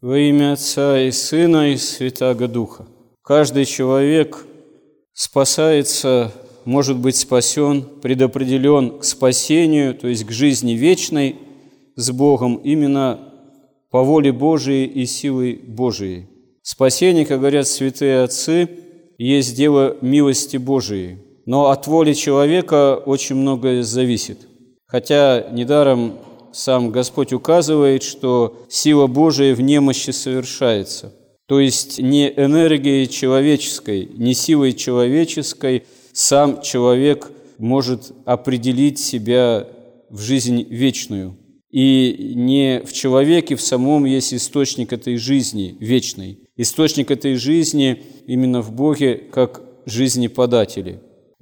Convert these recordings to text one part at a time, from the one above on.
Во имя Отца и Сына и Святаго Духа. Каждый человек спасается, может быть спасен, предопределен к спасению, то есть к жизни вечной с Богом, именно по воле Божией и силой Божией. Спасение, как говорят святые отцы, есть дело милости Божией. Но от воли человека очень многое зависит. Хотя недаром сам Господь указывает, что сила Божия в немощи совершается. То есть не энергией человеческой, не силой человеческой сам человек может определить себя в жизнь вечную. И не в человеке в самом есть источник этой жизни вечной. Источник этой жизни именно в Боге, как жизнеподателе.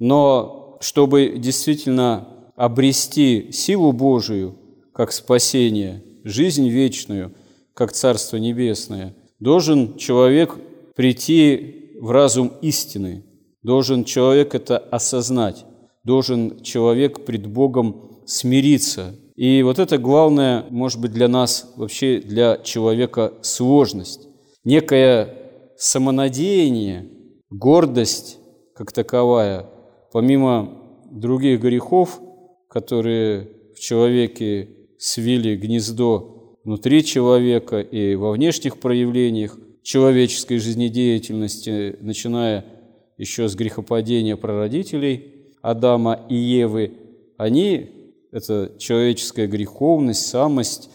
Но чтобы действительно обрести силу Божию, как спасение, жизнь вечную, как Царство Небесное, должен человек прийти в разум истины, должен человек это осознать, должен человек пред Богом смириться. И вот это главное, может быть, для нас, вообще для человека сложность. Некое самонадеяние, гордость как таковая, помимо других грехов, которые в человеке свили гнездо внутри человека и во внешних проявлениях человеческой жизнедеятельности, начиная еще с грехопадения прародителей Адама и Евы, они, эта человеческая греховность, самость,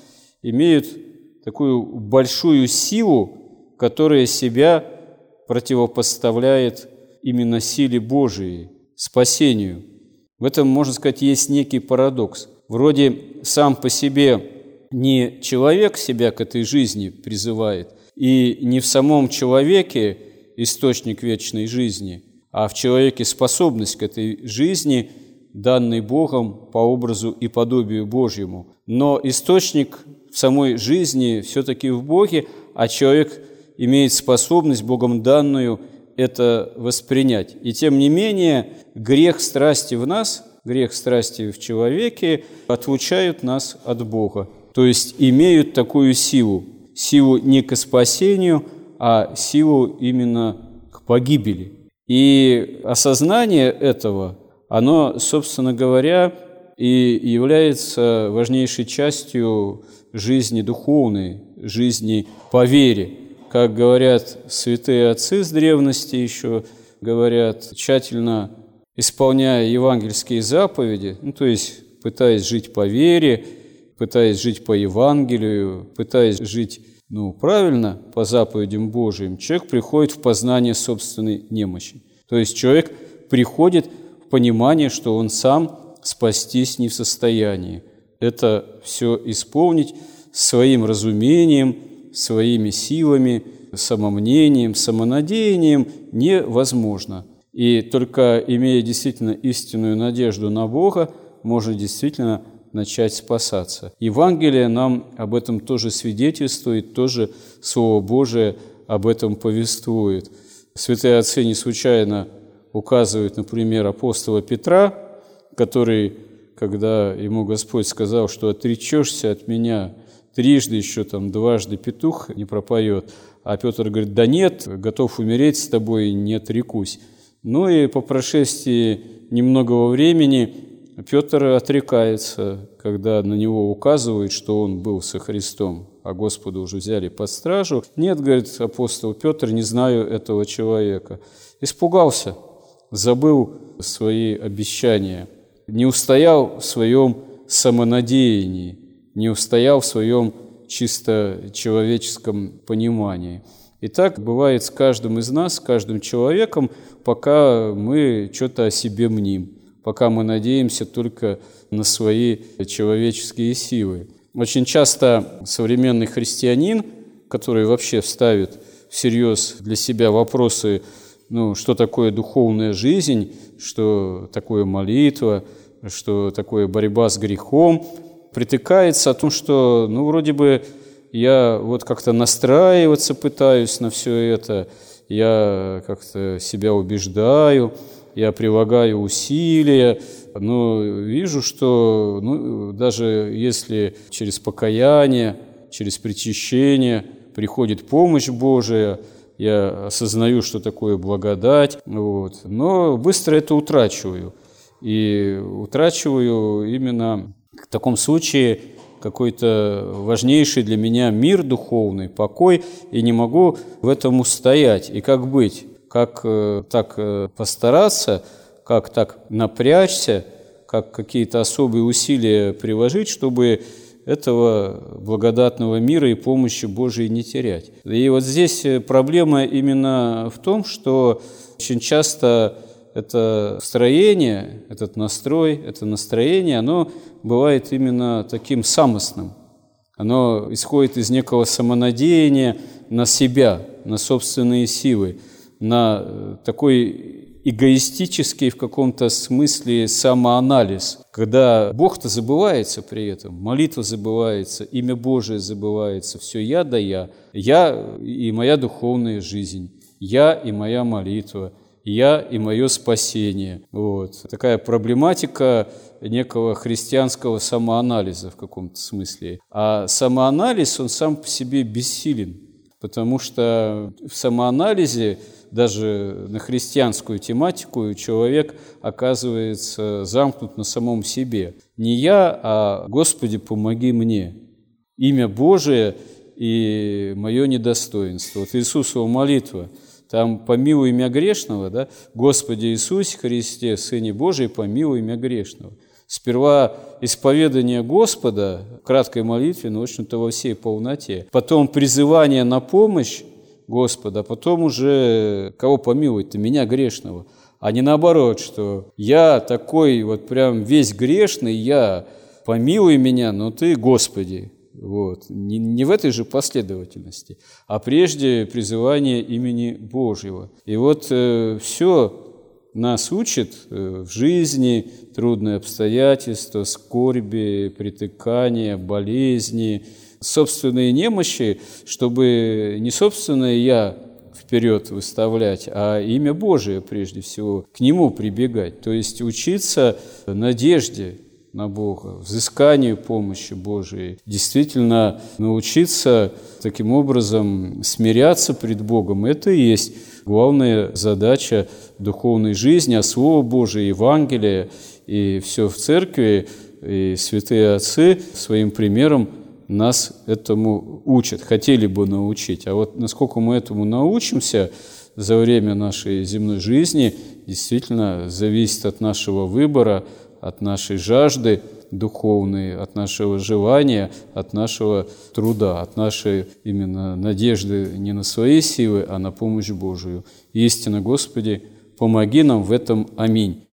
имеют такую большую силу, которая себя противопоставляет именно силе Божией, спасению. В этом, можно сказать, есть некий парадокс. Вроде сам по себе не человек себя к этой жизни призывает, и не в самом человеке источник вечной жизни, а в человеке способность к этой жизни, данной Богом по образу и подобию Божьему. Но источник в самой жизни все-таки в Боге, а человек имеет способность Богом данную это воспринять. И тем не менее, грех страсти в нас, грех страсти в человеке отлучают нас от Бога. То есть имеют такую силу не к спасению, а силу именно к погибели. И осознание этого, оно, собственно говоря, и является важнейшей частью жизни духовной, жизни по вере. Как говорят святые отцы с древности еще, говорят, тщательно исполняя евангельские заповеди, то есть пытаясь жить по вере, пытаясь жить по Евангелию, пытаясь жить правильно по заповедям Божиим, человек приходит в познание собственной немощи. То есть человек приходит в понимание, что он сам спастись не в состоянии. Это все исполнить своим разумением, своими силами, самомнением, самонадеянием невозможно. И только имея действительно истинную надежду на Бога, можно действительно начать спасаться. Евангелие нам об этом тоже свидетельствует, тоже Слово Божие об этом повествует. Святые отцы не случайно указывают, например, апостола Петра, который, когда ему Господь сказал, что отречешься от меня трижды, еще дважды петух не пропоет, а Петр говорит, да нет, готов умереть с тобой, не отрекусь. И по прошествии немногого времени Петр отрекается, когда на него указывают, что он был со Христом, а Господа уже взяли под стражу. Нет, говорит апостол Петр, не знаю этого человека. Испугался, забыл свои обещания, не устоял в своем самонадеянии, не устоял в своем чисто человеческом понимании. И так бывает с каждым из нас, с каждым человеком, пока мы что-то о себе мним, пока мы надеемся только на свои человеческие силы. Очень часто современный христианин, который вообще ставит всерьез для себя вопросы, что такое духовная жизнь, что такое молитва, что такое борьба с грехом, притыкается о том, что, вроде бы я как-то настраиваться пытаюсь на все это, я как-то себя убеждаю, я прилагаю усилия, но вижу, что даже если через покаяние, через причащение приходит помощь Божия, я осознаю, что такое благодать, но быстро это утрачиваю. И утрачиваю именно в таком случае какой-то важнейший для меня мир духовный, покой, и не могу в этом устоять. И как быть? Как так постараться, как так напрячься, как какие-то особые усилия приложить, чтобы этого благодатного мира и помощи Божией не терять. И вот здесь проблема именно в том, что очень часто это строение, этот настрой, это настроение, оно бывает именно таким самостным. Оно исходит из некого самонадеяния на себя, на собственные силы, на такой эгоистический в каком-то смысле самоанализ, когда Бог-то забывается при этом, молитва забывается, имя Божие забывается, все я да я и моя духовная жизнь, я и моя молитва, я и мое спасение. Такая проблематика некого христианского самоанализа в каком-то смысле. А самоанализ, он сам по себе бессилен, потому что в самоанализе даже на христианскую тематику человек оказывается замкнут на самом себе. Не я, а «Господи, помоги мне». Имя Божие и мое недостоинство. Иисусова молитва, там «помилуй меня грешного», да? «Господи Иисусе Христе, Сыне Божий, помилуй меня грешного». Сперва исповедание Господа в краткой молитве, но, в общем-то, во всей полноте. Потом призывание на помощь Господа, а потом уже кого помиловать-то? Меня грешного. А не наоборот, что я такой прям весь грешный, я помилуй меня, но ты Господи. Не в этой же последовательности, а прежде призывание имени Божьего. И все нас учит в жизни трудные обстоятельства, скорби, притыкания, болезни, собственные немощи, чтобы не собственное «я» вперед выставлять, а имя Божие прежде всего, к Нему прибегать, то есть учиться надежде на Бога, взысканию помощи Божией, действительно научиться таким образом смиряться пред Богом. Это и есть главная задача духовной жизни, а Слово Божие, Евангелие и все в церкви, и святые отцы своим примером нас этому учат, хотели бы научить. А насколько мы этому научимся за время нашей земной жизни, действительно зависит от нашего выбора, от нашей жажды духовной, от нашего желания, от нашего труда, от нашей именно надежды не на свои силы, а на помощь Божию. Истинно, Господи, помоги нам в этом. Аминь.